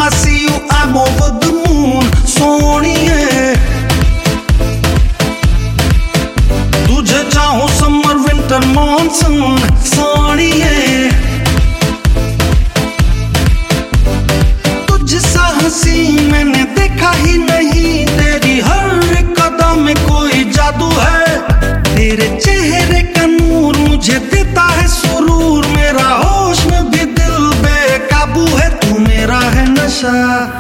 I see you, I'm over the moon. सोनिए तुझे चाहूं summer winter monsoon. सोनिए तुझसा हंसी मैंने देखा ही नहीं. तेरी हर एक कदम में कोई जादू है. तेरे चेहरे का नूर मुझे देता है सुरूर. मेरा होश में भी दिल बेकाबू है. तू मेरा है नशा,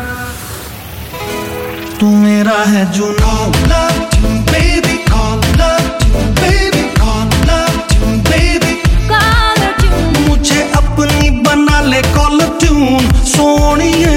तू मेरा है जुनून. Love you baby, call love you baby, call love you baby, call tune. मुझे अपनी बना ले कॉल ट्यून. सोनिए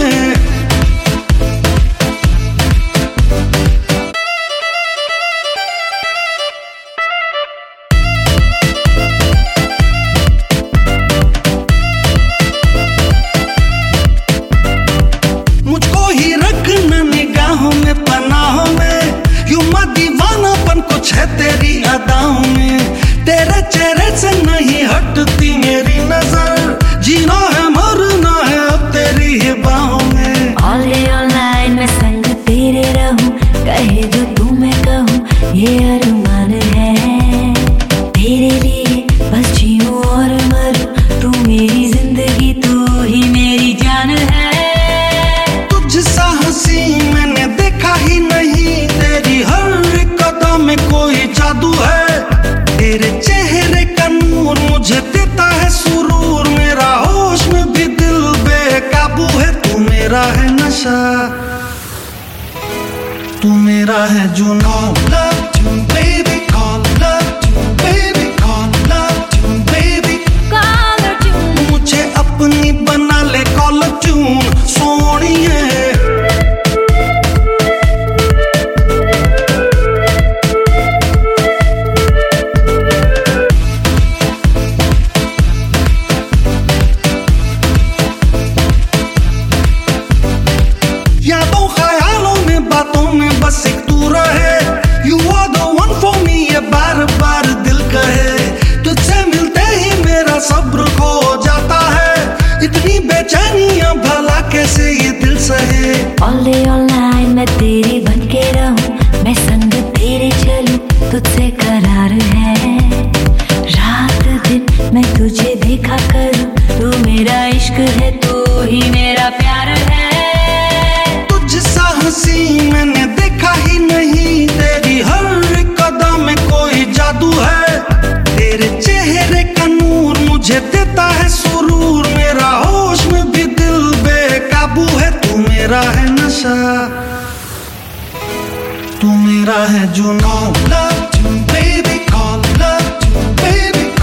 मुझको ही रखना निगाहों में पनाहों में. यूं मैं दीवानापन कुछ है तेरी अदाओं में. तेरे चेहरे से नहीं हटती मेरी नजर. जीना है मरना है अब तेरी ही बाहों में. All day all night मैं संग तेरे रहूं. कहे जो तू मैं कहूं ये अरमान है. तेरे लिए बस जीऊं और मरूं. तू मेरी जिंदगी, तू ही मेरी जान है. तुझसा हंसी मैंने देखा ही नहीं. तेरी हर एक कदम में कोई जादू है. तेरे चेहरे का नूर मुझे देता है सुरूर. मेरा होश में भी दिल बेकाबू है. तू मेरा है नशा, तू मेरा है जुनून. Love you baby, call love you baby, call love you baby, Call tune. मुझे अपनी बना ले कॉल ट्यून. सोनिए यादों ख्यालों में बातों में बस एक तू रहे. You are the one for me, ये बार बार दिल कहे. तुझसे मिलते ही मेरा सब्र खो जाता है. इतनी बेचैनियां भला कैसे ये दिल सहे. All day all night मैं तेरी बन के रहूं. मैं संग तेरे चलूं, तुझसे करार है. रात दिन मैं तुझे देखा करूं. तू मेरा इश्क है, तू ही मेरा प्यार है. तुझसा हंसी मैंने देखा ही नहीं. तेरी हर एक कदम में कोई जादू है. तेरे चेहरे का नूर मुझे देता है सुरूर. मेरा होश में भी दिल बेकाबू है. तू मेरा है नशा, तू मेरा है जुनून. Love you baby, call love you baby,